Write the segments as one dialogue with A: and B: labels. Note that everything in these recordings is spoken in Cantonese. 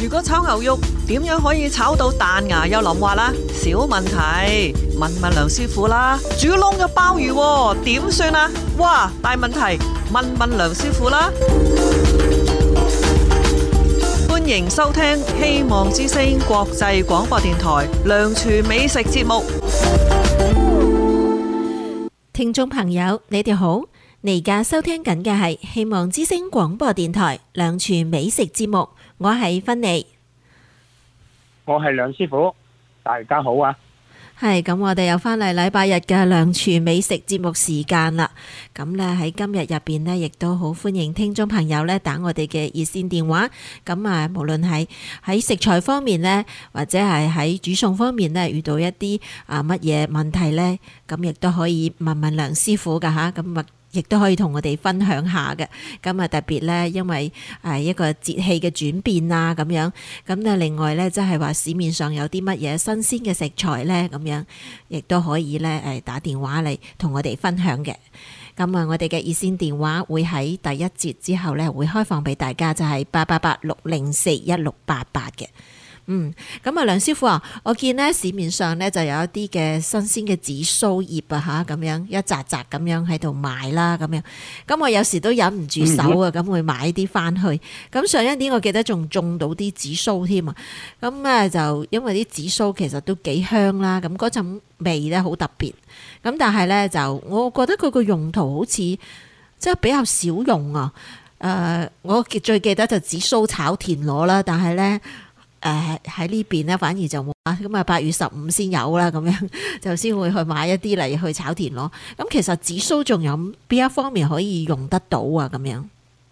A: 如果炒牛肉，點樣可以炒到彈牙又腍滑啦？小問題，問問梁師傅啦。煮燶嘅鮑魚點算啊？哇，大問題，問問梁師傅啦。歡迎收聽希望之聲國際廣播電台梁廚美食節目。
B: 聽眾朋友，你哋好，你而家收聽緊嘅係希望之聲廣播電台梁廚美食節目，我係芬妮，
C: 我係梁師傅，大家好啊！
B: 係咁，我哋又返嚟禮拜日嘅梁廚美食節目時間啦。咁呢喺今日入邊呢，亦都好歡迎聽眾朋友呢打我哋嘅熱線電話。咁啊，無論係喺食材方面呢，或者係喺煮餸方面呢，遇到一啲乜嘢問題呢，咁亦都可以問問梁師傅噶吓。咁亦都可以同我哋分享下嘅。咁啊，特別咧，因為一個節氣嘅轉變啊，咁樣咁咧，另外咧，即係話市面上有啲乜嘢新鮮嘅食材咧，咁樣亦都可以咧打電話嚟同我哋分享嘅。咁啊，我哋嘅熱線電話會喺第一節之後咧會開放俾大家，就係888-604-1688嘅。咁啊，梁師傅啊，我見呢市面上呢就有一啲嘅新鮮嘅紫蘇葉啊吓，咁樣一紮紮咁樣喺度賣啦，咁樣。咁我有時都忍唔住手啊，咁會買啲翻去。咁上一年我記得仲種到啲紫蘇添啊。咁啊就因為啲紫蘇其實都幾香啦，咁嗰陣味咧好特別。咁但係咧就我覺得佢個用途好似即係比較少用啊。我最記得就紫蘇炒田螺啦，但係咧。喺呢邊呢，反而就冇啊。咁啊，8月15先有啦，咁樣就先會去買一啲嚟去炒田螺。咁其實紫蘇仲有邊一方面可以用得到啊？咁樣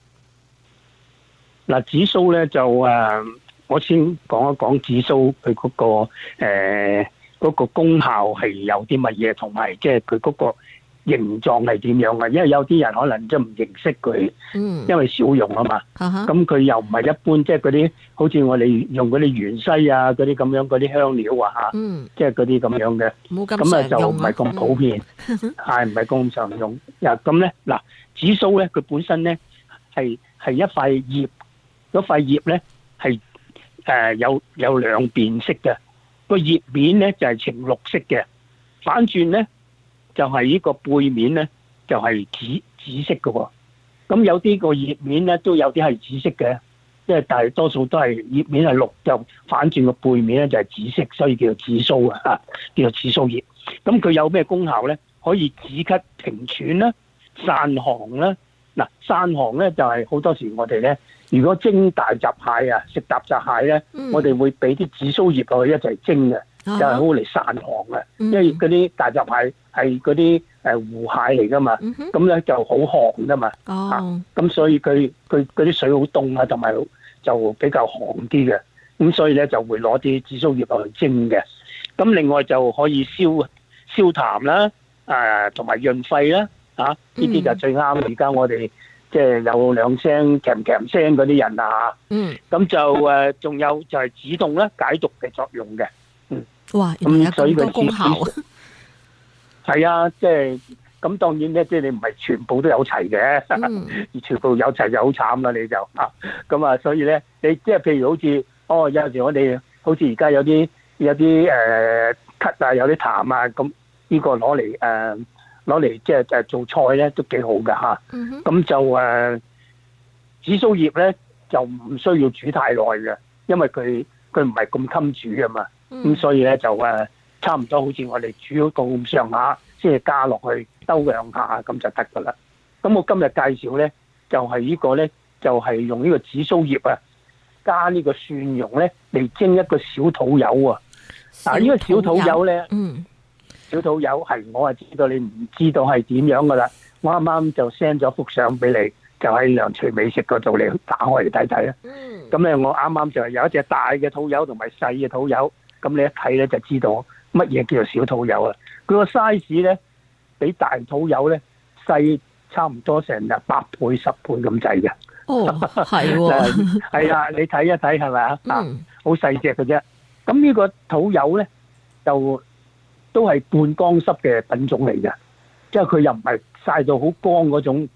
C: 嗱，紫蘇咧就我先講一講紫蘇佢嗰個功效係有啲乜嘢，同埋即係佢嗰個形狀係點樣嘅？因為有啲人可能即係唔認識佢，因為少用啊嘛。咁佢又唔係一般，即係嗰啲好似我哋用嗰啲芫茜啊，嗰啲咁樣嗰啲香料啊嚇，即係嗰啲咁樣嘅。咁啊就唔係咁普遍，係唔係咁常用？咁咧嗱，紫蘇咧佢本身咧係一塊葉，嗰塊葉咧係有兩邊色嘅，個葉面咧就係呈綠色嘅，反轉咧。就係呢個背面咧，就係紫色嘅喎。咁有啲個葉面咧，都有啲係紫色嘅，即係大多數都係葉面係綠，就反轉個背面咧就係紫色，所以叫做紫蘇啊，叫做紫蘇葉。咁佢有咩功效咧？可以止咳平喘啦、散寒啦。嗱，散寒咧就係好多時我哋咧，如果蒸大閘蟹啊，食大閘蟹咧，我哋會俾啲紫蘇葉落去一齊蒸嘅。就係好嚟散寒嘅，因為嗰啲大閘蟹係嗰啲湖蟹嚟噶嘛，咁咧就好寒噶嘛，咁所以佢嗰啲水好凍啊，同埋就比較寒啲嘅，咁所以咧就會攞啲紫蘇葉落去蒸嘅。咁另外就可以消痰啦，同埋潤肺啦，呢啲就最啱。而家我哋即係有兩聲鉗聲嗰啲人啊，咁就仲有就係止痛啦、解毒嘅作用嘅。
B: 哇！原來有咁多功效啊！
C: 係啊，即係咁當然咧，即係你唔係全部都有齊嘅，全部有齊就好慘啦，你就咁啊，所以咧，你即係譬如好似有時我哋好似而家有啲咳啊，有啲痰啊，咁呢個攞嚟即係做菜咧都幾好噶嚇。咁就紫蘇葉咧就唔需要煮太耐嘅，因為佢唔係咁襟煮啊嘛。咁所以咧就差唔多好似我哋煮到咁上下，先係加落去兜兩下咁就得噶啦。咁我今日介紹咧就係呢個咧就係用呢個紫蘇葉啊，加呢個蒜蓉咧嚟蒸一個小肚油啊。呢個小肚油咧，小肚油係我係知道你唔知道係點樣噶啦。我啱啱就 send 咗幅相俾你，就喺梁廚美食嗰度你打開嚟睇睇啦。咁咧我啱啱就係有一隻大嘅肚油同埋細嘅肚油。咁你一睇咧就知道乜嘢叫做小肚油啊！佢個 size 咧比大肚油咧細差唔多成8倍、10倍咁滯嘅。
B: 係喎，
C: 係啊！你睇一睇係咪啊？好細隻嘅啫。咁呢個肚油咧就都係半乾濕嘅品種嚟嘅，即係佢又唔係曬到好乾嗰種，即係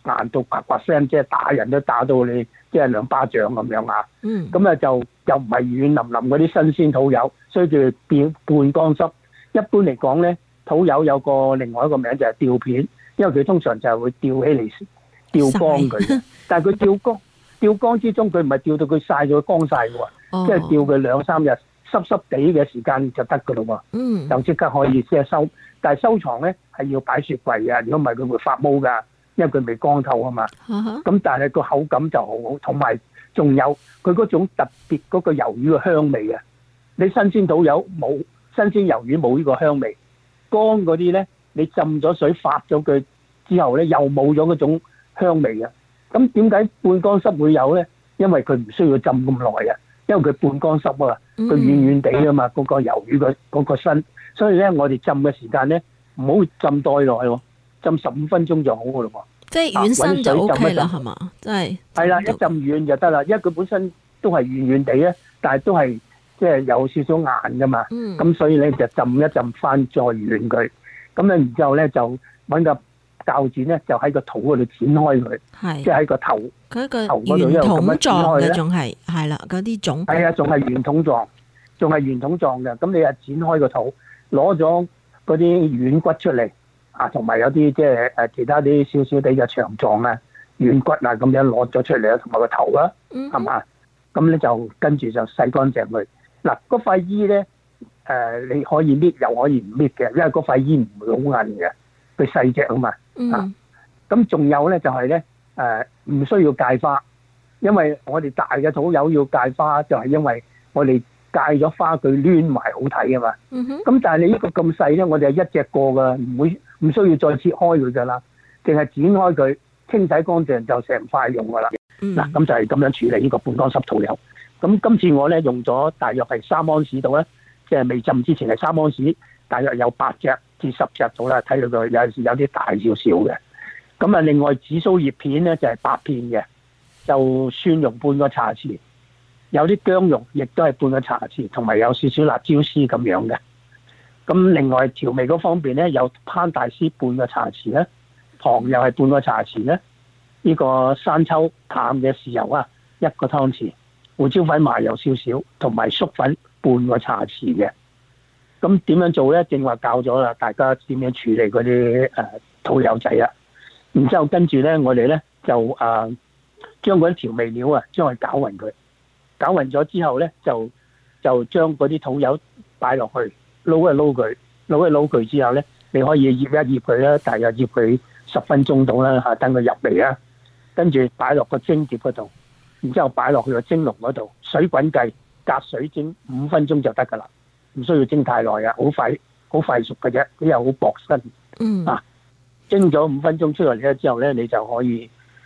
C: 硬到啪啪聲，即係打人都打到你即係2巴掌咁樣啊。咁啊就又唔係軟腍腍嗰啲新鮮土柚，所以叫變半乾濕。一般嚟講咧，土柚有個另外一個名就係吊片，因為佢通常就係會吊起嚟吊乾佢嘅。但係佢吊乾之中，佢唔係吊到佢曬咗乾曬嘅喎，即係吊佢2-3日濕濕地嘅時間就得㗎咯喎。就即刻可以即係收。但係收藏咧係要擺雪櫃啊，如果唔係佢會發毛㗎，因為佢未乾透啊嘛。咁但係個口感就好好，同埋仲有佢嗰種特別嗰個魷魚嘅香味啊！你新鮮土柚冇，新鮮魷魚冇呢個香味。乾嗰啲咧，你浸咗水發咗佢之後咧，又冇咗嗰種香味啊！咁點解半乾濕會有咧？因為佢唔需要浸咁耐啊，因為佢半乾濕啊，佢軟軟地啊嘛，嗰個魷魚嗰個身。所以咧，我哋浸嘅時間咧，唔好浸太耐喎，浸15分鐘就好噶咯喎。即係軟身就 OK 啦，係嘛？真係係啦，一浸軟就得啦，因為佢本身都係軟軟地咧，但係都係即係有少少硬噶嘛。咁所以咧就浸一浸翻再軟佢，咁咧然之後咧就揾個鉸剪咧，就喺個肚嗰度剪開佢，即係喺個頭嗰個圓筒狀嘅，仲係啦嗰啲種。係啊，仲係圓筒狀，嘅。咁你啊剪開個肚。攞咗嗰啲軟骨出嚟啊，同埋有啲即係其他啲少少啲嘅腸臟啊、軟骨啊咁樣攞咗出嚟啊，同埋個頭啦，係嘛？咁咧就跟住就洗乾淨佢。嗱，嗰塊衣咧你可以搣又可以唔搣嘅，因為嗰塊衣唔會好硬嘅，佢細隻啊嘛。咁仲有咧就係咧唔需要芥花，因為我哋大嘅土柚要芥花，就係因為我哋戒咗花佢攣埋好睇啊嘛，咁但係你呢個咁細咧，我哋係一隻過噶，唔需要再切開佢噶啦，淨係剪開佢，清洗乾淨就成塊用噶啦。嗱，咁就係咁樣處理呢個半乾濕土柚。咁今次我咧用咗大約係3安士度咧，即係未浸之前係3安士，大約有8隻至10隻到啦，睇到佢有陣時有啲大少少嘅。咁啊，另外紫蘇葉片咧就係8片嘅，就蒜蓉半個茶匙。有啲薑蓉，亦都係半個茶匙，同埋有少少辣椒絲咁樣嘅。咁另外調味嗰方面咧，有烹大絲半個茶匙咧，糖又係半個茶匙咧。呢個生抽淡嘅豉油啊，1個湯匙，胡椒粉麻油少少，同埋粟粉半個茶匙嘅。咁點樣做咧？正話教咗啦，大家點樣處理嗰啲土柚仔啊。然之後跟住咧，我哋咧就將嗰啲調味料啊，將佢攪勻佢。攪勻咗之後咧，就將嗰啲土柚擺落去，撈一撈佢之後咧，你可以醃一醃佢啦，大約醃佢10分鐘到啦嚇，等佢入味啦。跟住擺落個蒸碟嗰度，然之後擺落去個蒸籠嗰度，水滾計，隔水蒸5分鐘就得噶啦，唔需要蒸太耐啊，好快熟嘅啫，佢又好薄身。蒸咗5分鐘出嚟咧之後咧，你就可以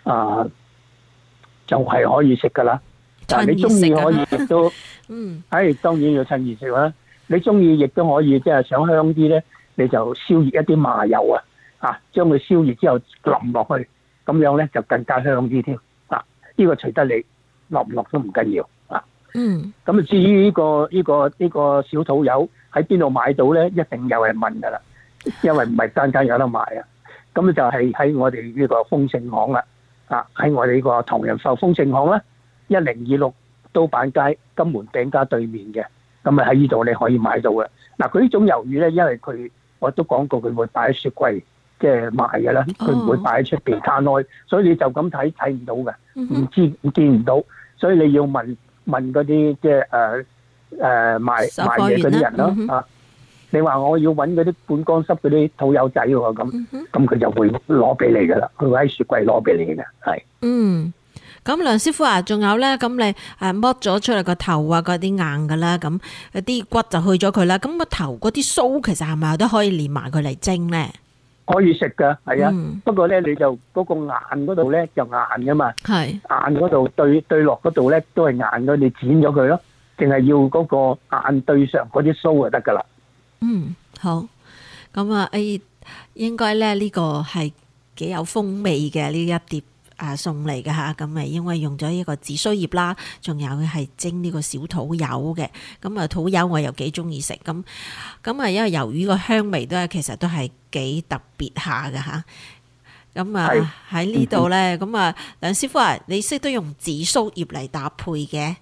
C: 就係可以食噶啦。但係你中意可以亦都，當然要趁熱食啦。你中意亦都可以，即係想香啲咧，你就燒熱一啲麻油啊，將佢燒熱之後淋落去，咁樣咧就更加香啲添。呢個隨得你落唔落都唔緊要啊。咁至於呢個小土柚喺邊度買到咧，一定有人問噶啦，因為唔係間有得賣啊。咁就係喺我哋呢個豐盛行啦，喺我哋呢個唐人壽豐盛行啦。1026刀板街金門餅家對面嘅，咁啊喺呢度你可以買到嘅。嗱，佢呢種魷魚咧，因為我都講過佢會擺喺雪櫃即係賣嘅啦，佢唔會擺喺出邊攤開，所以你就咁睇唔到嘅，見唔到，所以你要問嗰啲即係賣嘢嗰啲人咯。你話我要揾嗰啲半乾濕嗰啲土柚仔喎，咁佢就會攞俾你噶啦，佢會喺雪櫃攞俾你嘅，係。
B: 咁梁師傅啊，仲有咧，咁你剝咗出嚟個頭啊，嗰啲硬噶啦，咁啲骨就去咗佢啦。咁個頭嗰啲鬚其實係咪都可以連埋佢嚟蒸咧？
C: 可以食噶，係啊。不過咧，你就嗰個硬嗰度咧就硬噶嘛，係硬嗰度對落嗰度咧都係硬嘅，你剪咗佢咯，淨係要嗰個硬對上嗰啲鬚就得噶啦。
B: 好。咁啊，應該咧呢個係幾有風味嘅呢一碟。餸嚟嘅嚇，咁因為用咗一個紫蘇葉啦，仲有係蒸呢個小土柚嘅，咁土柚我又幾中意食，咁因為魷魚個香味其實都係幾特別下嘅嚇。 咁啊喺呢度咧，咁啊梁師傅啊，你識得用紫蘇葉嚟搭配嘅？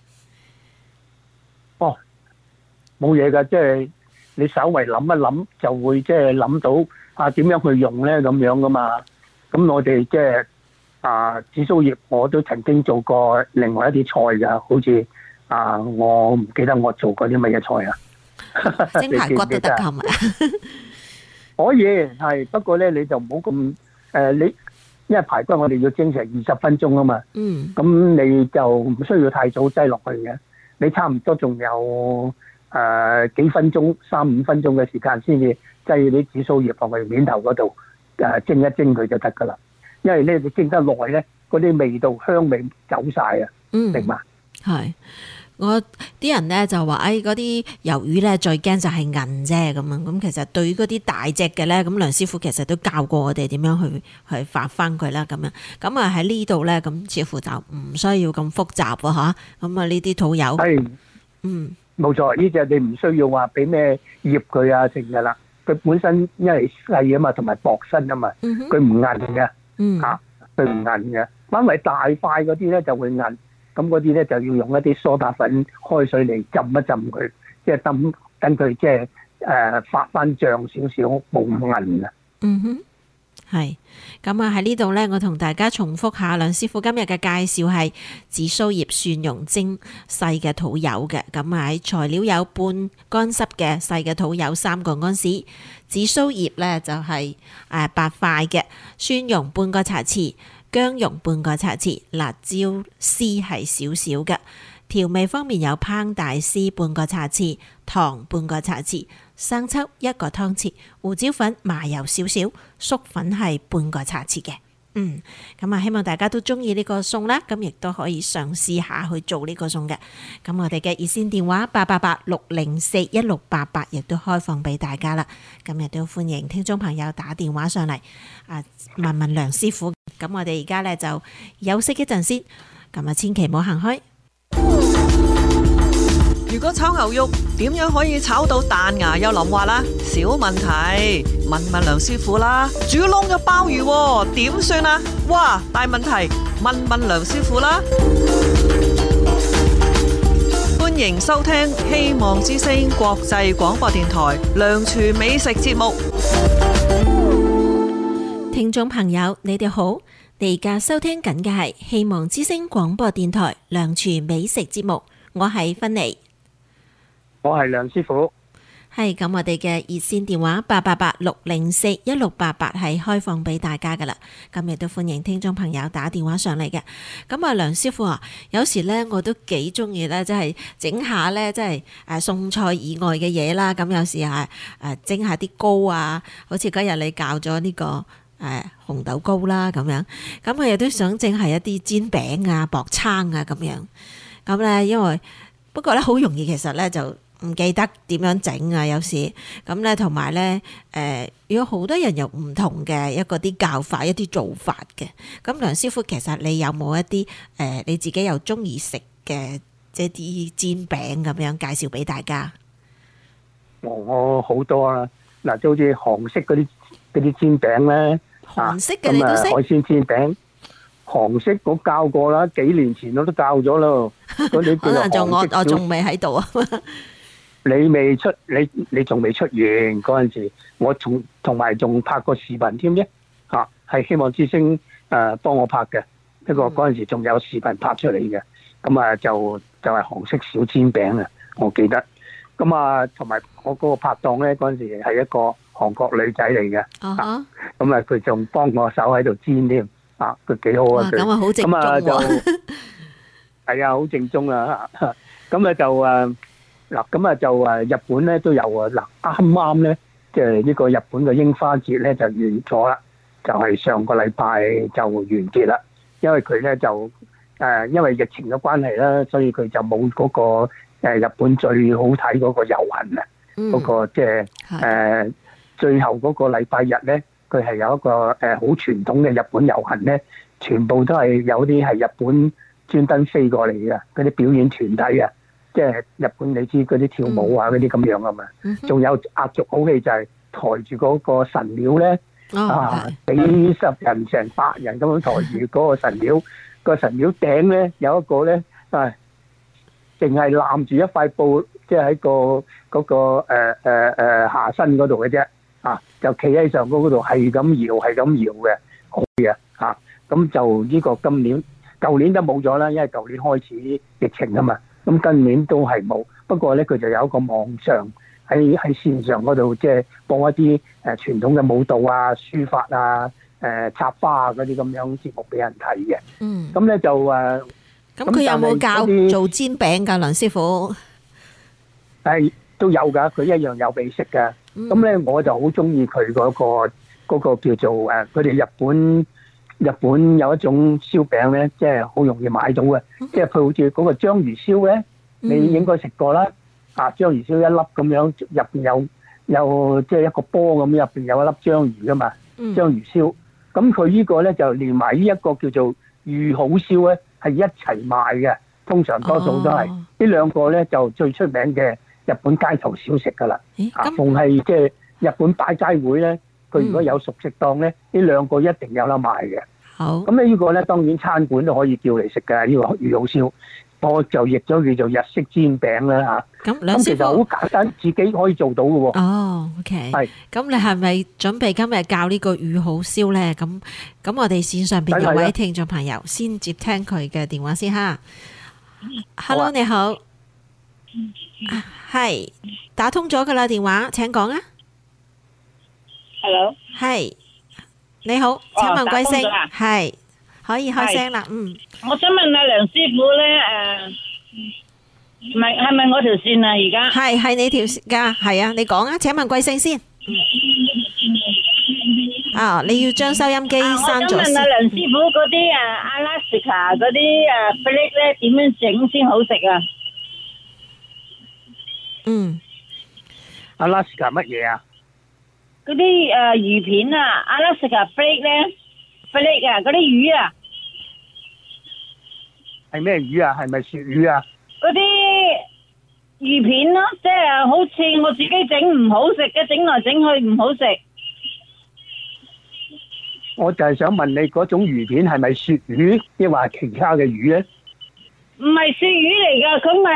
C: 哦，冇嘢㗎，即係你稍微諗一諗，就會即係諗到啊點樣去用咧咁樣噶嘛。咁我哋即係紫蘇葉，我都曾經做過另外一啲菜㗎，好似我唔記得我做過啲乜嘢菜啊，
B: 蒸排骨都得㗎嘛？
C: 可以係，不過咧你就唔好咁你因為排骨我哋要蒸成20分鐘啊嘛。咁你就唔需要太早擠落去嘅，你差唔多仲有幾分鐘3-5分鐘嘅時間先至擠啲紫蘇葉放去面頭嗰度蒸一蒸佢就得噶啦。因為咧你蒸得耐咧，嗰啲味道香味走晒啊，明嘛？
B: 係。我啲人咧就話，嗰啲魷魚咧最驚就係韌啫咁樣。咁其實對於嗰啲大隻嘅咧，咁梁師傅其實都教過我哋點樣去發翻佢啦咁樣。咁啊喺呢度咧，咁似乎就唔需要咁複雜喎嚇。咁啊呢啲土友
C: 係，冇錯，呢隻你唔需要話俾咩醃佢啊成㗎啦。佢本身因為細啊嘛，同埋薄身啊嘛，佢唔韌嘅，佢唔韌嘅。反為大塊嗰啲咧就會韌。咁嗰啲咧就要用一啲梳打粉開水嚟浸一浸佢，即係等佢即係發翻脹少少，冇咁韌啊。
B: 係。咁啊喺呢度咧，我同大家重複下梁師傅今日嘅介紹係紫蘇葉蒜蓉蒸細嘅土柚嘅。咁啊喺材料有半乾濕嘅細嘅土柚3個安士，紫蘇葉咧就係8塊嘅，蒜蓉半個茶匙。薑蓉半個茶匙，辣椒絲係少少嘅。調味方面有烹大絲半個茶匙，糖半個茶匙，生抽1個湯匙，胡椒粉、麻油少少，粟粉係半個茶匙嘅。咁啊，希望大家都中意呢個餸啦，咁亦都可以嘗試下去做呢個餸嘅。咁我哋嘅熱線電話888-604-1688亦都開放俾大家啦。咁亦都歡迎聽眾朋友打電話上嚟問問梁師傅。咁我哋而家咧就休息一陣先，咁啊千祈唔好行開。
A: 如果炒牛肉點樣可以炒到彈牙又腍滑啦？小問題，問問梁師傅啦。煮燶咗鮑魚點算啊？哇，大問題，問問梁師傅啦。歡迎收聽希望之聲國際廣播電台梁廚美食節目。
B: 聽眾朋友，你哋好，你而家收聽緊嘅係希望之聲廣播電台梁廚美食節目，我係芬妮。
C: 我係梁師傅。
B: 係咁，我哋嘅熱線電話888-604-1688係開放俾大家噶啦。咁亦都歡迎聽眾朋友打電話上嚟嘅。咁啊，梁師傅啊，有時咧我都幾中意咧，即係整下咧，即係餸菜以外嘅嘢啦。咁有時係蒸下啲糕啊，好似嗰日你教咗呢個紅豆糕啦咁樣。咁我亦都想整係一啲煎餅啊、薄撐啊咁樣。咁咧，因為不過咧好容易，其實咧就唔記得點樣整啊，有時咁咧，同埋咧如果好多人有唔同嘅一個啲教法、一啲做法嘅。咁梁師傅，其實你有冇一啲你自己又中意食嘅即係啲煎餅咁樣介紹俾大家？
C: 我好多啊，嗱，就好似韓式嗰啲煎餅咧，
B: 韓式嘅你都識？
C: 海鮮煎餅。韓式我教過啦，幾年前我都教咗咯。嗰啲
B: 可能我仲未喺度啊。
C: 你未出，你仲未出完嗰陣時，我同埋仲拍過視頻添啫。係希望之星幫我拍嘅，不過嗰陣時仲有視頻拍出嚟嘅。咁啊就係韓式小煎餅啊，我記得。咁啊同埋我嗰個拍檔咧，嗰陣時係一個韓國女仔嚟嘅。咁啊佢仲幫我手喺度煎添。佢幾好啊！
B: 咁啊好正宗喎。
C: 係啊，好正宗啊！咁啊就嗱，咁啊就日本咧都有啊。嗱，啱啱咧，即係呢個日本嘅櫻花節咧就完咗啦，就係上個禮拜就完結啦。因為佢咧就因為疫情嘅關係啦，所以佢就冇嗰個日本最好睇嗰個遊行啊，嗰個即係最後嗰個禮拜日咧。佢係有一個好傳統嘅日本遊行咧，全部都係有啲係日本專登飛過嚟嘅嗰啲表演團體啊，即係日本你知嗰啲跳舞啊嗰啲咁樣啊嘛，仲有壓軸好戲就係抬住嗰個神廟咧， 幾十人成100人咁樣抬住嗰個神廟，個神廟頂咧有一個咧淨係攬住一塊布，即係喺嗰個下身嗰度嘅啫，就企喺上高嗰度係咁搖嘅，好嘅咁就呢個舊年都冇咗啦，因為舊年開始疫情啊嘛，咁今年都係冇。不過咧，佢就有一個網上喺線上嗰度，即係播一啲傳統嘅舞蹈啊、書法啊、插花啊嗰啲咁樣節目俾人睇嘅。咁咧就
B: 咁佢有冇教做煎餅㗎，梁師傅？
C: 都有㗎，佢一樣有俾食㗎。咁咧我就好中意佢嗰個叫做佢哋日本有一種燒餅咧，即係好容易買到嘅，即係佢好似嗰個章魚燒咧，你應該食過啦。章魚燒一粒咁樣，入邊有即係一個波咁，入邊有一粒章魚噶嘛，章魚燒。咁佢呢個咧就連埋呢一個叫做御好燒咧，係一齊賣嘅。通常多數都係呢兩個咧就最出名嘅日本街頭小食噶啦。逢係即係日本拜齋會咧，佢如果有熟食檔咧，呢兩個一定有得賣嘅。
B: 好，
C: 咁呢個咧當然餐館都可以叫嚟食嘅呢個御好燒，我就譯咗叫做日式煎餅啦嚇。咁其實好簡單，自己可以做到嘅喎。
B: OK。
C: 係。
B: 咁你係咪準備今日教呢個御好燒咧？咁我哋線上邊有位聽眾朋友先接聽佢嘅電話先嚇。Hello， 你好。係打通咗㗎啦電話，請講啊。
D: Hello。係。
B: 你好，請問貴姓？係可以開聲啦。
D: 我想問阿梁師傅咧，係咪我條線啊？而家
B: 係你條線㗎，係啊，你講啊。請問貴姓先？你要將收音機閂咗先。
D: 我想問阿梁師傅嗰啲阿拉斯加嗰啲flake咧點樣整先好食啊？
C: 阿拉斯加乜嘢啊？
D: 嗰啲魚片啊，阿拉斯加 flake 咧 flake 啊，嗰啲魚啊，
C: 係咩魚啊？係咪鱈魚啊？
D: 嗰啲魚片咯，即係好似我自己整唔好食嘅，整來整去唔好食。
C: 我就係想問你嗰種魚片係咪鱈魚，抑或其他嘅魚咧？
D: 唔係鱈魚嚟噶，佢咪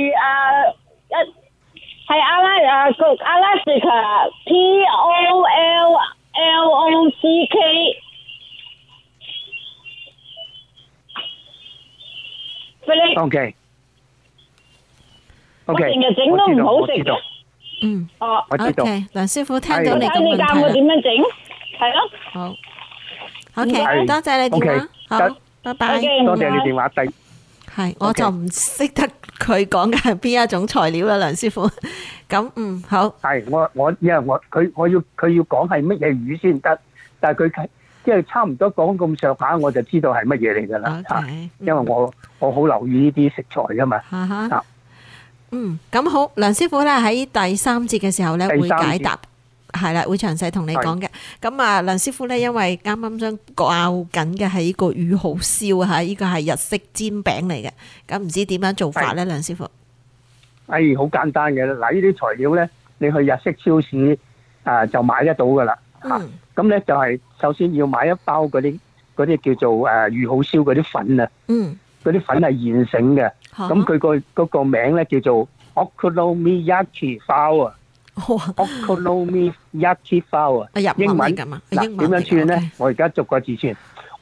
D: 係阿拉斯加 POLLOCK。OK。我成日整都唔好食嘅。
C: 我知道。
B: 梁師傅聽到你嘅問題啦。
D: 你教我點樣整？係咯。
B: 好。OK，多謝你電話。好，拜拜。
C: 多謝你電話。
B: 係，我就唔識得佢講嘅係邊一種材料啦，梁師傅。咁好。係
C: 因為佢要講係乜嘢魚先得，但係佢即係差唔多講咁上下，我就知道係乜嘢嚟㗎啦。因為我好留意呢啲食材㗎嘛。
B: 咁好，梁師傅咧喺第三節嘅時候咧會解答。係啦，會詳細同你講嘅。咁梁師傅咧，因為啱啱將教緊嘅係呢個御好燒嚇，呢個係日式煎餅嚟嘅。咁唔知點樣做法咧，梁師傅？
C: 好簡單嘅。嗱，呢啲材料咧，你去日式超市就買得到噶啦。咁咧就係首先要買一包嗰啲叫做御好燒嗰啲粉啊。嗰啲粉係現成嘅。咁佢嗰個名咧叫做 Okonomiyaki flour。Okonomiyaki flour 英文咁啊，點樣串咧？我而家逐個字串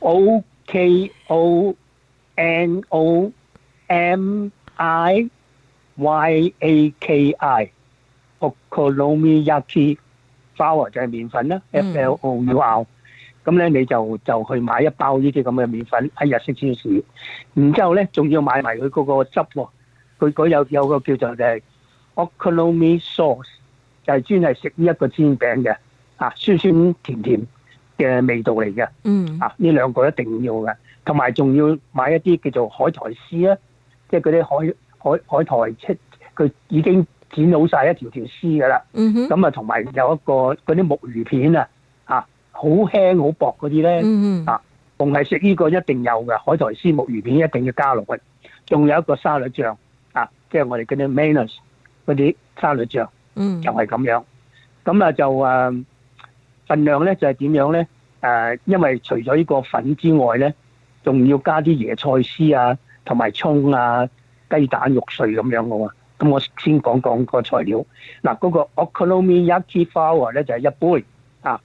C: OKONOMIYAKI Okonomiyaki flour 就係麵粉啦，FLOUR。咁咧你就去買一包呢啲咁嘅麵粉喺日式超市，然之後咧仲要買埋佢嗰個汁喎，佢嗰有個叫做就係 Okonomi sauce。就係專係食呢一個煎餅嘅，酸酸甜甜嘅味道嚟嘅。呢兩個一定要嘅，同埋仲要買一啲叫做海苔絲啊，即係嗰啲海苔，佢已經剪好晒一條條絲噶啦。咁同埋有一個嗰啲木魚片啊，好輕好薄嗰啲咧。逢係食呢個一定有嘅，海苔絲木魚片一定要加落去。仲有一個沙律醬，即係我哋嗰啲 mayonnaise 嗰啲沙律醬。就係咁樣，咁就份量咧就係點樣咧？因為除咗呢個粉之外咧，仲要加啲椰菜絲啊，同埋蔥啊、雞蛋、肉碎咁樣嘅喎。咁我先講個材料。嗱，嗰個 okonomiyaki flour 咧就係1杯啊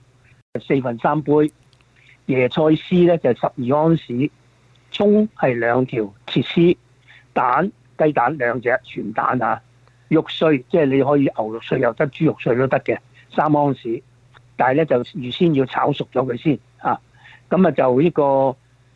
C: ，3/4杯。椰菜絲咧就係12安士，蔥係2條切絲，雞蛋2隻全蛋啊，肉碎即係你可以牛肉碎又得，豬肉碎都得嘅3安士。但係咧就預先要炒熟咗佢先啊。咁啊就呢個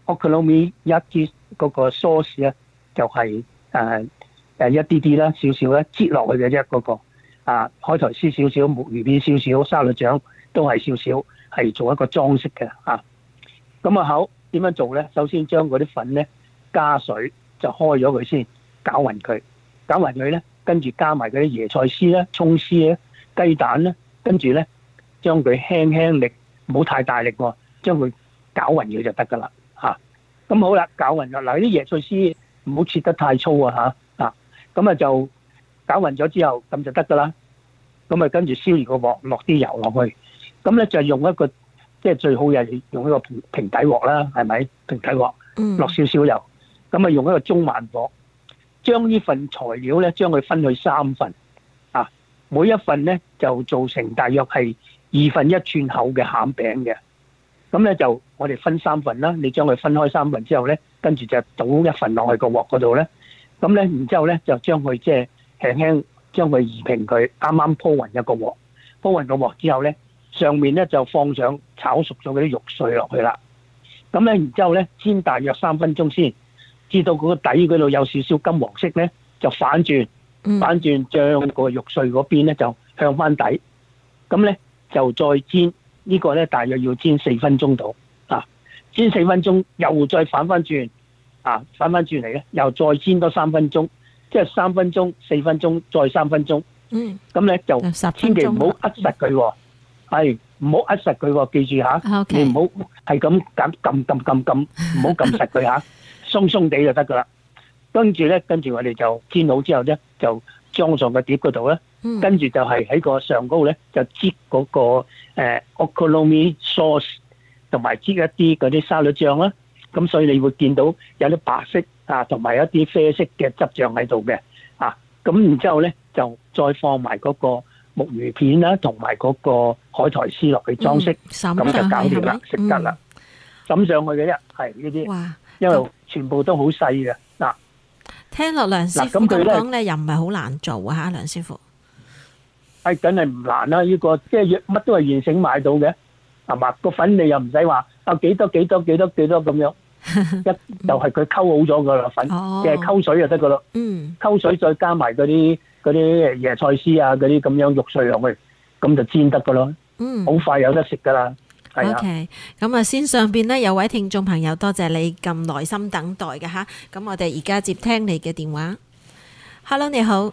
C: okonomiyaki 嗰個 sauce 咧就係一啲啲啦，少少咧擠落去嘅啫。嗰個海苔絲少少，木魚片少少，沙律醬都係少少，係做一個裝飾嘅啊。咁啊好，點樣做咧？首先將嗰啲粉咧加水就開咗佢先，攪勻佢咧，跟住加埋嗰啲椰菜絲咧、蔥絲咧、雞蛋咧，跟住咧將佢輕輕力，唔好太大力喎，將佢攪勻佢就得噶啦嚇。咁好啦，攪勻咗嗱，啲椰菜絲唔好切得太粗啊嚇啊。咁啊就攪勻咗之後，咁就得噶啦。咁啊跟住燒熱個鑊，落啲油落去。咁咧就用一個即係最好係用一個平底鑊啦，係咪？平底鑊落少少油，咁啊用一個中慢火，將呢份材料咧將佢分去3份啊，每一份咧就做成大約係1/2寸厚嘅餡餅嘅。咁咧就我哋分3份啦，你將佢分開3份之後咧，跟住就倒一份落去個鑊嗰度咧。咁咧然之後咧就將佢即係輕輕將佢移平佢，啱啱鋪勻一個鑊，鋪勻個鑊之後咧，上面咧就放上炒熟咗嗰啲肉碎落去啦。咁咧然之後咧煎大約3分鐘先，至到嗰個底嗰度有少少金黃色咧，就反轉將個肉碎嗰邊咧就向翻底。咁咧就再煎，呢個咧大約要煎4分鐘到啊。煎4分鐘又再反翻轉反翻轉嚟咧，又再煎多3分鐘，即係3分鐘、4分鐘再3分鐘。咁咧就千祈唔好扼實佢喎。係唔好扼實佢喎，記住嚇，你唔好係咁撳，唔好撳實佢嚇，鬆鬆地就得噶啦。跟住我哋就煎好之後咧，就裝上個碟嗰度咧，跟住就係喺個上高咧就擠嗰個okonomi sauce，同埋擠一啲嗰啲沙律醬啦。咁所以你會見到有啲白色同埋一啲啡色嘅汁醬喺度嘅咁然之後咧就再放埋嗰個木魚片啦，同埋嗰個海苔絲落去裝飾，咁就搞掂啦，食得啦。揼上去嘅啫，係呢啲，因為全部都好細嘅嗱。
B: 聽落梁師傅咁講咧，又唔係好難做啊嚇，梁師傅。
C: 係梗係唔難啦，呢個即係乜都係現成買到嘅，係嘛？個粉你又唔使話幾多咁樣，就係佢溝好咗噶啦粉，嘅溝水就得噶咯。溝水再加埋嗰啲椰菜絲啊，嗰啲咁樣肉碎落去，咁就煎得噶咯。好快有得食噶啦。係啊。
B: OK， 咁啊，線上邊呢有位聽眾朋友，多謝你咁耐心等待嘅嚇。咁我哋而家接聽你嘅電話。Hello， 你好。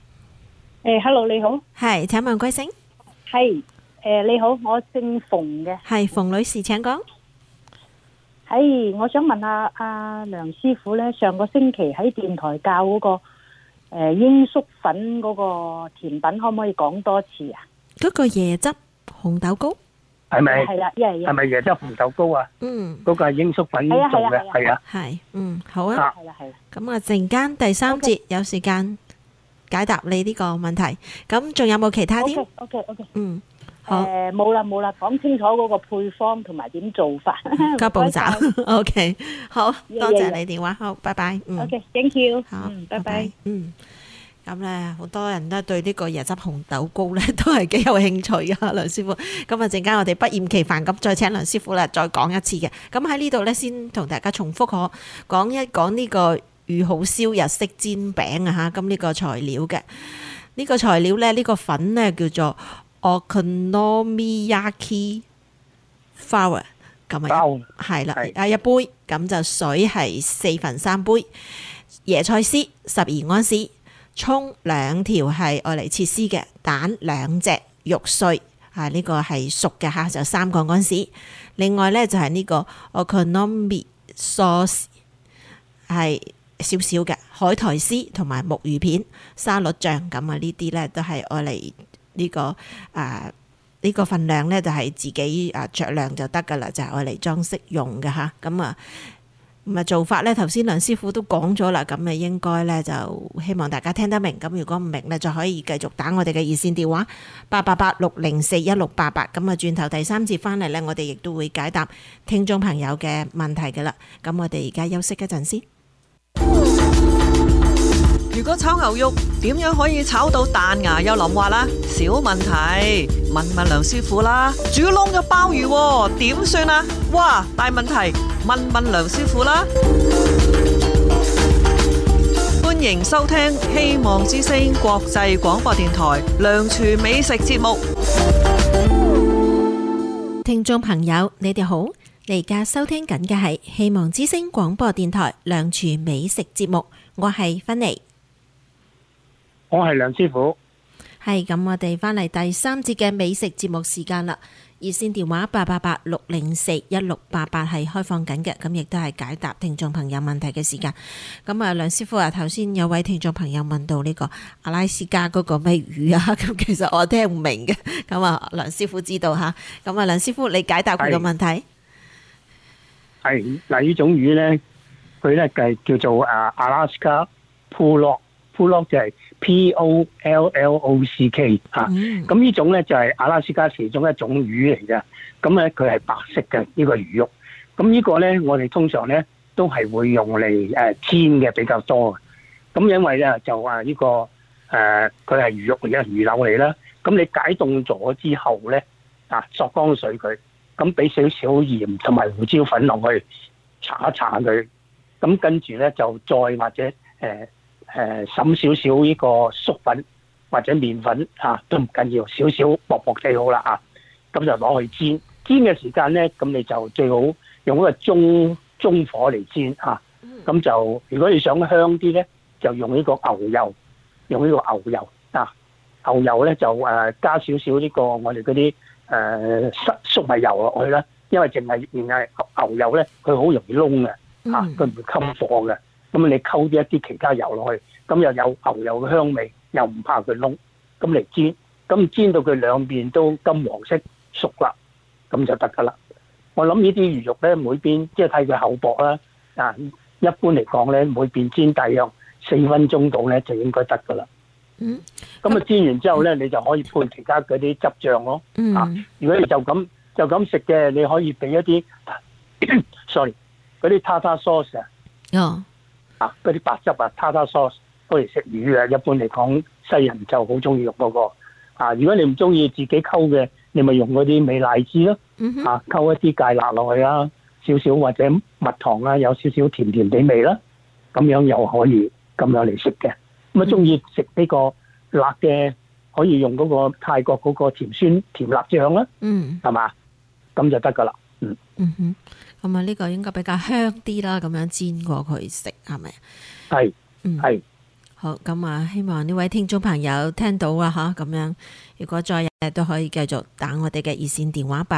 E: Hello， 你好。
B: 係，請問貴姓？
E: 係，你好，我姓馮嘅。係，
B: 馮女士請講。
E: 係，我想問下阿梁師傅咧，上個星期喺電台教嗰個鷹粟粉嗰個甜品，可唔可以講多次啊？
B: 嗰個椰汁紅豆糕
C: 係咪？
E: 係啦，
C: 係咪椰汁紅豆糕啊？嗰個係鷹粟粉做嘅，係啊。
B: 係，好啊。係啦，係啦。咁啊，陣間第3節有時間解答你呢個問題。咁仲有冇其他啲
E: ？OK。
B: 好，
E: 冇啦，講清楚嗰個配方同埋點做法
B: 個步驟。OK， 好多謝你電話，好，拜拜。
E: OK，thank you。
B: 好，
E: 拜拜。
B: 咁咧，好多人都對呢個椰汁紅豆糕咧都係幾有興趣噶，梁師傅。咁啊，陣間我哋不厭其煩咁再請梁師傅啦，再講一次嘅。咁喺呢度咧，先同大家重複講一講呢個御好燒日式煎餅啊嚇。咁呢個材料嘅呢個材料咧，呢個粉咧叫做okonomiyaki flour， 咁啊係啦，一杯，咁就水係3/4杯，椰菜絲12安士，蔥2條係愛嚟切絲嘅，蛋2隻，肉碎呢個係熟嘅嚇，就3個安士。另外咧就係呢個 okonomi sauce 係少少嘅，海苔絲同埋木魚片、沙律醬，咁啊呢啲咧都係愛嚟呢個呢個份量咧就係自己酌量就得噶啦，就係愛嚟裝飾用嘅嚇。咁啊做法咧，頭先梁師傅都講咗啦，咁應該咧就希望大家聽得明。咁如果唔明咧，就可以繼續打我哋嘅熱線電話888-604-1688。咁轉頭第三節翻嚟咧，我哋亦都會解答聽眾朋友嘅問題嘅啦。咁我哋而家休息一陣先。
A: 如果炒牛肉點樣可以炒到彈牙又腍滑啦？小問題，問梁師傅啦。煮燶嘅鮑魚點算啊？哇，大問題，問梁師傅啦。歡迎收聽希望之聲國際廣播電台梁廚美食節目。
B: 聽眾朋友，你哋好，你而家收聽緊嘅係希望之聲廣播電台梁廚美食節目，我係芬妮。
C: 我係梁師傅。
B: 係咁，我哋翻嚟第三節嘅美食節目時間啦。熱線電話888-604-1688係開放緊嘅，咁亦都係解答聽眾朋友問題嘅時間。咁梁師傅頭先有位聽眾朋友問到呢個阿拉斯加嗰個咩魚啊？咁其實我聽唔明嘅，咁梁師傅知道吓。咁梁師傅你解答佢個問題。
C: 係嗱，呢種魚咧，佢咧係叫做阿拉斯加普洛就係POLLOCK 嚇，咁呢種咧就係阿拉斯加其中一種魚嚟嘅，咁咧佢係白色嘅呢個魚肉，咁呢個咧我哋通常咧都係會用嚟煎嘅比較多嘅，咁因為咧就話呢個佢係魚肉嚟嘅魚柳嚟啦，咁你解凍咗之後咧索乾水佢，咁俾少少鹽同埋胡椒粉落去搽一搽佢，咁跟住咧就再或者滲少少呢個粟粉或者麵粉都唔緊要，少少薄薄地好啦咁就攞去煎。煎嘅時間咧，咁你就最好用一個中火嚟煎咁就如果你想香啲咧，就用呢個牛油，牛油咧就加少少呢個我哋嗰啲粟米油落去啦，因為淨係牛油咧，佢好容易燶嘅佢唔會襟火嘅。咁你溝啲一啲其他油落去，咁又有牛油嘅香味，又唔怕佢燶，咁嚟煎，咁煎到佢兩邊都金黃色熟啦，咁就得噶啦。我諗呢啲魚肉咧，每邊即係睇佢厚薄啦，一般嚟講咧，每邊煎大約4分鐘到咧就應該得噶啦。咁煎完之後咧，你就可以配其他嗰啲汁醬咯。如果你就咁食嘅，你可以俾一啲嗰啲 tartar sauce 嗰啲白汁tartar sauce 都嚟食魚嘅。一般嚟講，西人就好中意用嗰個。如果你唔中意自己溝嘅，你咪用嗰啲美乃滋咯。溝一啲芥辣落去啦，少少或者蜜糖啦，有少少甜甜地味啦，咁樣又可以咁樣嚟食嘅。咁中意食呢個辣嘅，可以用嗰個泰國嗰個甜辣醬啦。係嘛？咁就得噶啦。
B: 咁呢個應該比較香啲啦，咁樣煎過佢食係咪？
C: 係，
B: 好，咁希望呢位聽眾朋友聽到啦吓，咁樣如果再有都可以繼續打我哋嘅熱線電話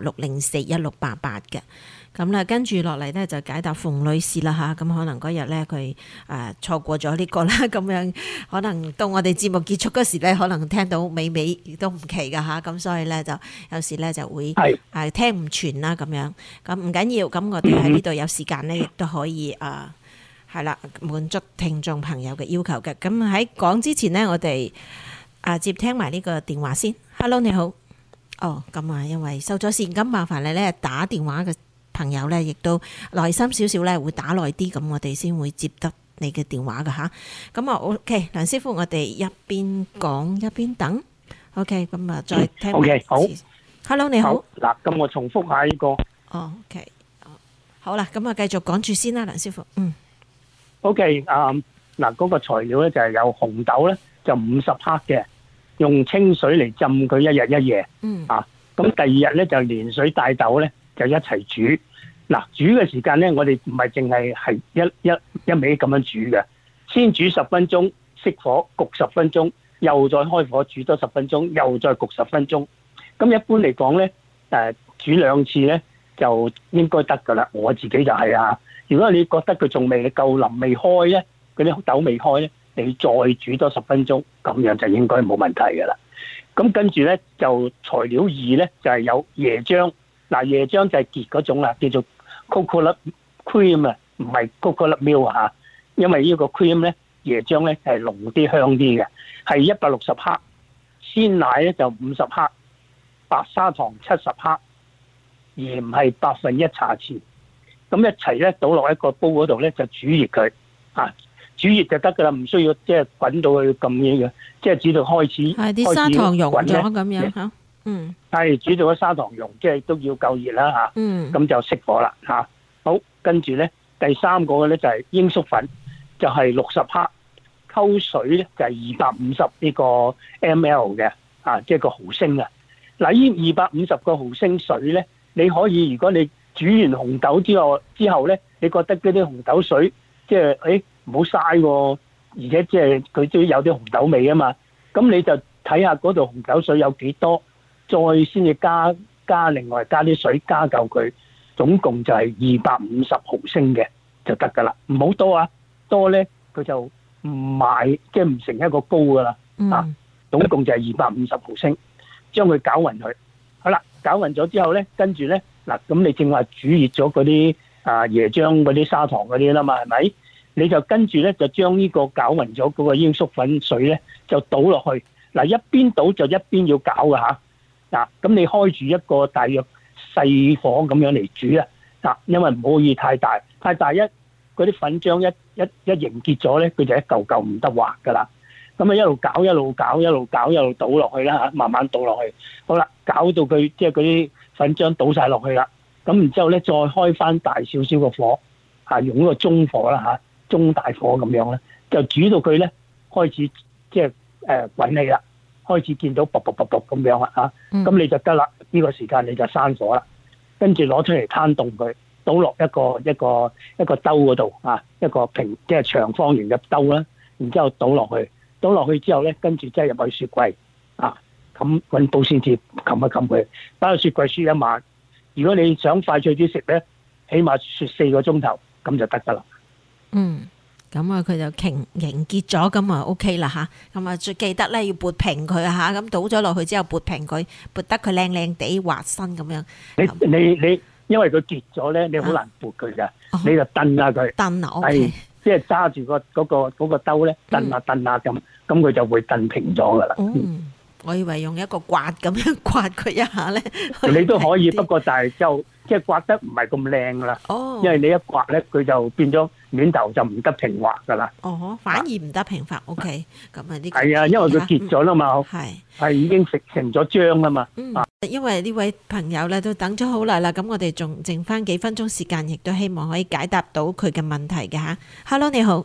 B: 888-604-1688嘅。咁啦，跟住落嚟呢，就解答馮女士啦吓，咁可能嗰日呢，佢錯過咗呢個啦，咁樣可能到我哋節目結束嗰時呢，可能聽到尾都唔奇噶吓，咁所以呢，就有時呢就會聽唔全啦咁樣，咁唔緊要，咁我哋喺呢度有時間呢，亦都可以係啦，滿足聽眾朋友嘅要求嘅。咁喺講之前呢，我哋接聽埋呢個電話先。Hello， 你好。咁因為收咗線，咁麻煩你呢打電話嘅朋友呢，亦都耐心少少呢，會打耐啲，咁我哋先會接得你嘅電話㗎吓。咁OK， 梁師傅，我哋一邊講一邊等。OK， 咁再聽。
C: OK， 好。
B: Hello， 你好。
C: 嗱，咁我重複下呢個。
B: OK， 好啦，咁繼續講住先啦，梁師傅。
C: OK， 嗱，嗰個材料咧就係有紅豆咧，就50克嘅，用清水嚟浸佢1日1夜。咁第2日咧就連水帶豆咧就一齊煮。嗱，煮嘅時間咧，我哋唔係淨係一味咁樣煮嘅，先煮10分鐘，熄火焗10分鐘，又再開火煮多10分鐘，又再焗10分鐘。咁一般嚟講咧，煮2次咧就應該得噶啦。我自己就係如果你覺得佢仲未夠腍未開咧，嗰啲豆未開咧，你再煮多10分鐘，咁樣就應該冇問題噶啦。 咁跟住咧就材料2咧就係有椰漿，嗱椰漿就係結嗰種啦，叫做 coconut cream 啊，唔係 coconut milk 啊，因為呢個 cream 咧椰漿咧係濃啲香啲嘅，係160克，鮮奶咧就50克，白砂糖70克，鹽係1%茶匙，咁一齊咧倒落一個煲嗰度咧就煮熱佢啊。煮熱就得噶啦，唔需要即係滾到佢咁嘢嘅，即係煮到開始
B: 係啲砂糖溶咗
C: 滾
B: 咁樣嚇。
C: 係煮到個砂糖溶，即係都要夠熱啦嚇。咁就熄火啦嚇。好，跟住咧第3個嘅咧就係鷹粟粉，就係60克，溝水咧就係250呢個 ml 嘅啊，即係個毫升啊。嗱，呢250個毫升水咧，你可以如果你煮完紅豆之後咧，你覺得嗰啲紅豆水即係唔好嘥喎，而且即係佢都有啲紅豆味啊嘛。咁你就睇下嗰度紅豆水有幾多，再先至加另外加啲水加夠佢，總共就係250毫升嘅就得噶啦。唔好多啊，多咧佢就唔埋，即係唔成一個膏噶啦。總共就係250毫升，將佢攪勻佢。好啦，攪勻咗之後咧，跟住咧嗱，咁你正話煮熱咗嗰啲椰漿嗰啲砂糖嗰啲啦嘛，係咪？你就跟住咧，就將呢個攪勻咗嗰個鷹粟粉水咧，就倒落去。嗱，一邊倒就一邊要攪嘅嚇。嗱，咁你開住一個大約細火咁樣嚟煮啊。嗱，因為唔可以太大，太大嗰啲粉漿一凝結咗咧，佢就一嚿嚿唔得滑噶啦。咁啊一路攪一路攪一路攪一路倒落去啦嚇，慢慢倒落去。好啦，攪到佢即係嗰啲粉漿倒晒落去啦。咁然之後咧，再開翻大少少個火嚇，用嗰個中火啦嚇。中大火咁樣咧，就煮到佢咧開始即係滾氣啦，開始見到卜卜卜卜咁樣啦嚇，咁你就得啦。呢個時間你就閂火啦，跟住攞出嚟攤凍佢，倒落一個兜嗰度啊，一個平即係長方形嘅兜啦，然之後倒落去之後咧，跟住即係入去雪櫃啊，咁揾保鮮紙冚一冚佢，擺去雪櫃雪一晚。如果你想快脆啲食咧，起碼雪4個鐘頭咁就得噶啦。
B: 咁啊佢就凝結咗，咁啊 OK 啦吓，咁啊最記得咧要撥平佢啊吓，咁倒咗落去之後撥平佢，撥得佢靚靚地滑身咁樣。
C: 你因為佢結咗咧，你好難撥佢噶，你就蹬下佢，
B: 蹬啊 OK，
C: 即係揸住嗰個兜咧，蹬下咁佢就會蹬平咗噶啦。
B: 我以為用一個刮咁樣刮佢一下咧，
C: 你都可以，不過但係就即係刮得唔係咁靚噶啦。因為你一刮咧，佢就變咗面頭就唔得平滑噶啦。
B: 反而唔得平滑。OK， 咁啊呢個
C: 係啊，因為佢結咗啦嘛，係已經成咗漿啦嘛。
B: 因為呢位朋友咧都等咗好耐啦，咁我哋仲剩翻幾分鐘時間，亦都希望可以解答到佢嘅問題嘅吓。Hello， 你好。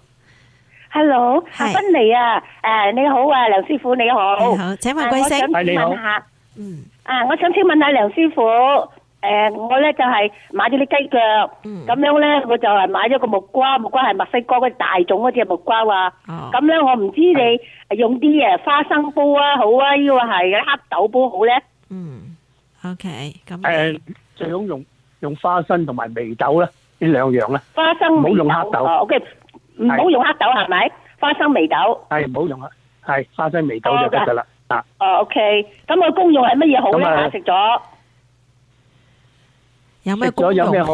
F: Hello， 阿芬妮啊，你好啊，梁師傅你好。
B: 你好，請問貴姓？
C: 你好。
F: 我想請問下梁師傅，我咧就係買咗啲雞腳，咁樣咧我就係買咗個木瓜係墨西哥嗰大種嗰隻木瓜啊。咁咧我唔知你用啲花生煲啊好啊，呢個係黑豆煲好咧
B: ？OK， 咁
C: 最好用花生同埋眉豆啦，呢兩樣啦。
F: 花生
C: 唔好用黑豆。
F: OK。唔好用黑豆係咪？花生眉豆
C: 係唔好用啊，係花生眉豆就得噶啦。
F: OK， 咁個功用係乜嘢好咧？食咗
B: 有咩功用？
C: 有咩好？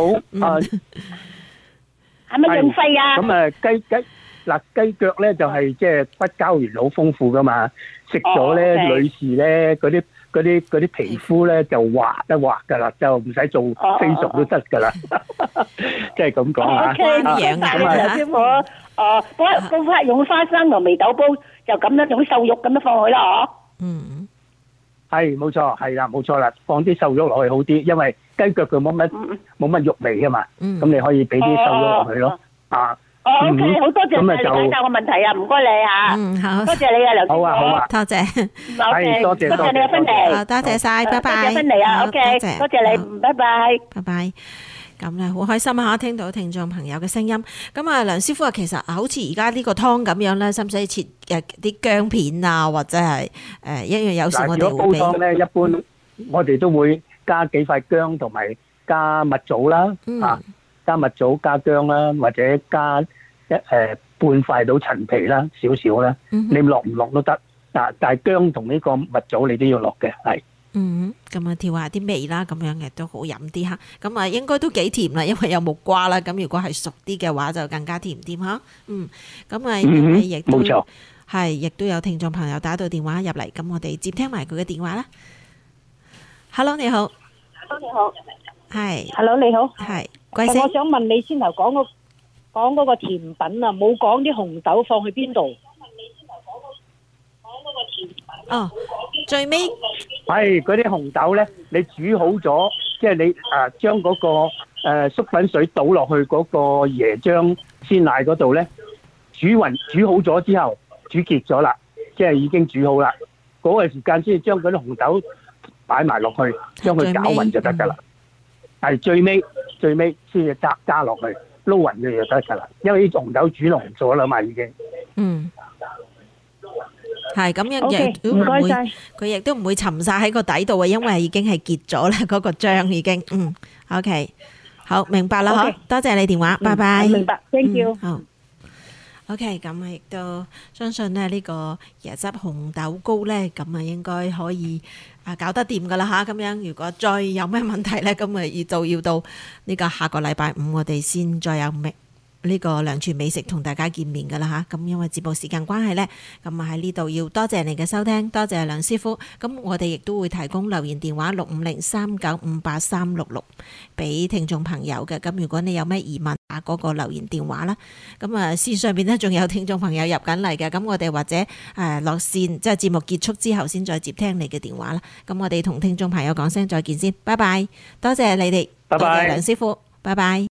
F: 係咪潤肺啊？
C: 咁雞腳咧就係即係不膠原好豐富噶嘛，食咗咧女士咧嗰啲皮膚咧就滑一滑噶啦，就唔使做飛熟都得噶啦，即係咁講嚇。
F: 養顏啊，師傅，用花生同眉豆煲就咁樣，用瘦肉咁樣放去啦，
C: 係冇錯，係啦，冇錯啦，放啲瘦肉落去好啲，因為雞腳佢冇乜肉味噶嘛，咁你可以俾啲瘦肉落去咯，
F: OK， 好多謝你解答我問題啊，唔該你嚇。好，多謝你啊，梁師傅。
C: 好啊，
B: 多謝。
C: 多謝
F: 你啊，芬妮。
B: 多謝晒，拜拜。
F: 多謝芬妮啊，OK，多謝你，拜拜。
B: 拜拜。咁咧好開心啊！聽到聽眾朋友嘅聲音。咁啊，梁師傅啊，其實好似而家呢個湯咁樣咧，使唔使切啲薑片啊，或者係一樣？有時我哋會俾。如果煲湯咧，一般我哋都會加幾塊薑同埋加蜜棗啦，加蜜棗加薑啦，或者加半塊到陳皮啦，少少啦，你落唔落都得。
C: 但係薑同呢個蜜棗你都要落嘅，係。
B: 咁啊調下啲味啦，咁樣嘅都好飲啲嚇。咁啊應該都幾甜啦，因為有木瓜啦。咁如果係熟啲嘅話，就更加甜啲嚇。咁啊亦都
C: 冇錯，
B: 係亦都有聽眾朋友打到電話入嚟，咁我哋接聽埋佢嘅電話啦。Hello， 你好。
F: Hello， 你好。
B: 係。
E: Hello， 你好。
B: 係。貴姓？
E: 我想問你先頭講嗰個甜品啊，冇講啲紅豆放去邊度？
B: 哦，最尾
C: 係嗰啲紅豆咧，你煮好咗，即係你將嗰個粟粉水倒落去嗰個椰漿鮮奶嗰度咧，煮好咗之後，煮結咗啦，即係已經煮好啦。嗰個時間先將嗰啲紅豆擺埋落去，將佢攪勻就得㗎啦。係最尾先至加落去撈勻佢就得㗎啦。因為啲紅豆煮濃咗啦嘛，已經。
B: 係咁樣亦都唔會，佢亦都唔會沉晒喺個底度啊，因為已經係結咗啦，嗰個漿已經。OK， 好明白啦，好，多謝你電話，拜拜。
E: 明白 ，thank you。
B: 好。OK， 咁亦都相信咧呢個椰汁紅豆糕咧，咁啊應該可以搞得掂噶啦嚇。咁樣如果再有咩問題咧，咁啊要到呢個下個禮拜五，我哋先再有呢個梁廚美食同大家見面噶啦嚇。咁因為節目時間關係呢，咁啊喺呢度要多謝你嘅收聽，多謝梁師傅。咁我哋亦都會提供留言電話65039583666俾聽眾朋友嘅。咁如果你有咩疑問嗰個留言電話啦，咁啊線上邊呢仲有聽眾朋友入緊嚟嘅。咁我哋或者落線，即係節目結束之後先再接聽你嘅電話啦。咁我哋同聽眾朋友講聲再見先，拜拜，多謝你哋，
C: 拜拜，
B: 多謝梁師傅，拜拜。